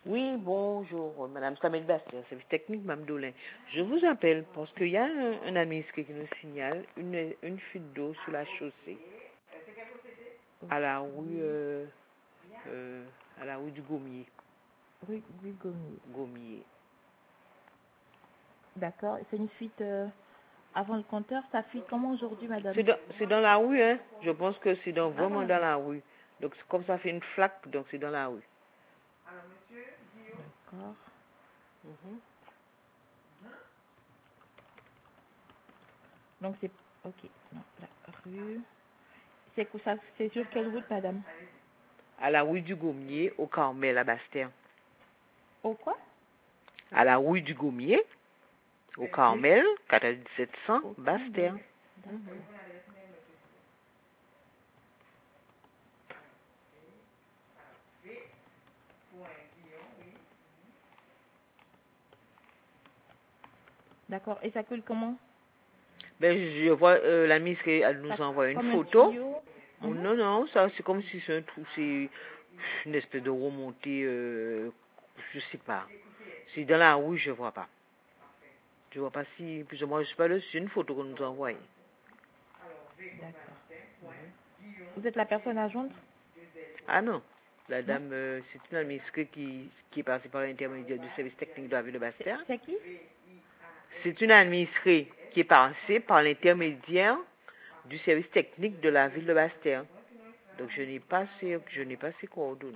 Oui, bonjour, Madame Samet Bastien, service technique Mamdoulin. Je vous appelle parce qu'il y a un administré qui nous signale une fuite d'eau sur la chaussée à la rue, à la rue du Gommier. Rue du Gommier. Gommier. D'accord. C'est une fuite avant le compteur. Ça fuit comment aujourd'hui, madame? C'est dans la rue, hein. Je pense que c'est vraiment dans la rue. Donc, comme ça fait une flaque, donc c'est dans la rue. D'accord. Donc c'est... Ok. Non, la rue... C'est ça, c'est sur quelle route, madame? À la rue du Gommier, au Carmel, à Bastien. Au quoi? À la rue du Gommier, au Carmel, 4700, Bastien. D'accord. Et ça coule comment? Ben, je vois l'administré, elle nous envoie une Comme un photo. tuyau? Oh, non, non, ça c'est comme si c'est un trou, c'est une espèce de remontée, je sais pas. C'est dans la rue, je vois pas. Je vois pas si, plus ou moins, je sais pas, c'est une photo qu'on nous a envoyée. D'accord. Vous êtes la personne à joindre? Ah non, la dame, c'est une administrée qui est passée par l'intermédiaire du service technique de la ville de Bastien. C'est qui? C'est une administrée qui est passée par l'intermédiaire du service technique de la ville de Bastien. Donc je n'ai pas ses coordonnées.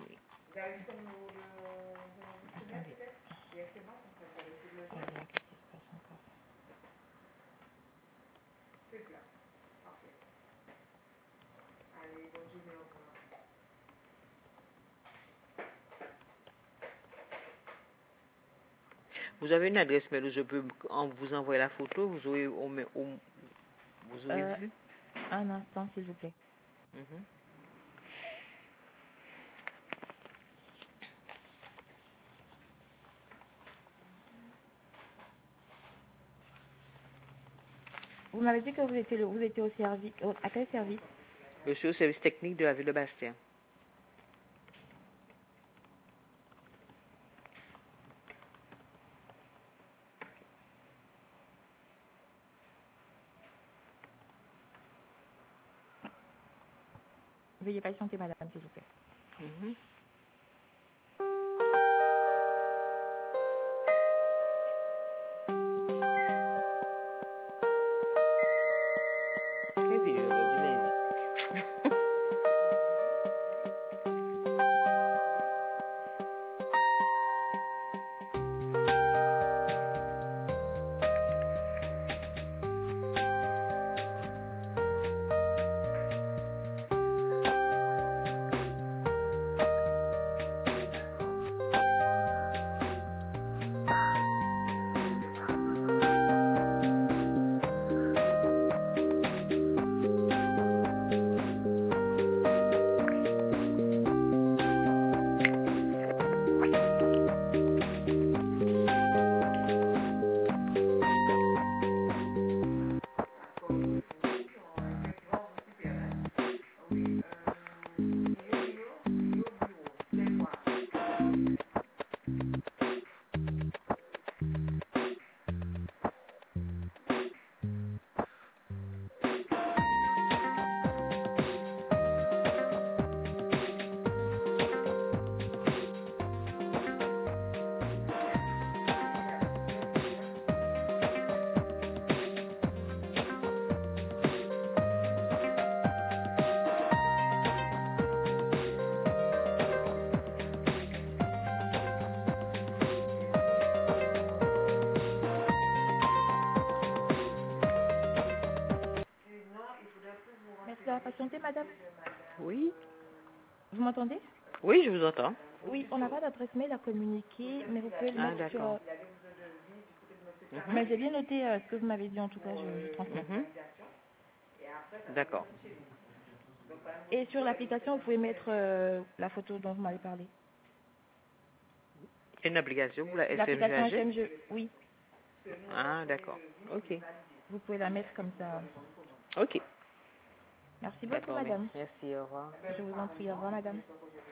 Vous avez une adresse mail où je peux vous envoyer la photo, vous aurez vu? Un instant, s'il vous plaît. Vous m'avez dit que vous étiez au service. À quel service? Je suis au service technique de la ville de Bastien. Veuillez patienter, madame, s'il vous plaît. Merci d'avoir patienté, madame. Oui. Vous m'entendez? Oui, je vous entends. Oui, on n'a pas d'adresse mail à communiquer, mais vous pouvez le mettre sur... Mais j'ai bien noté ce que vous m'avez dit, en tout cas, je transmets. D'accord. Et sur l'application, vous pouvez mettre la photo dont vous m'avez parlé. Une application pour la L'application SMG? SMG, oui. Ah, d'accord. Ok. Vous pouvez la mettre comme ça. Ok. Merci beaucoup, madame. Merci, au revoir. Je vous en prie, au revoir, madame.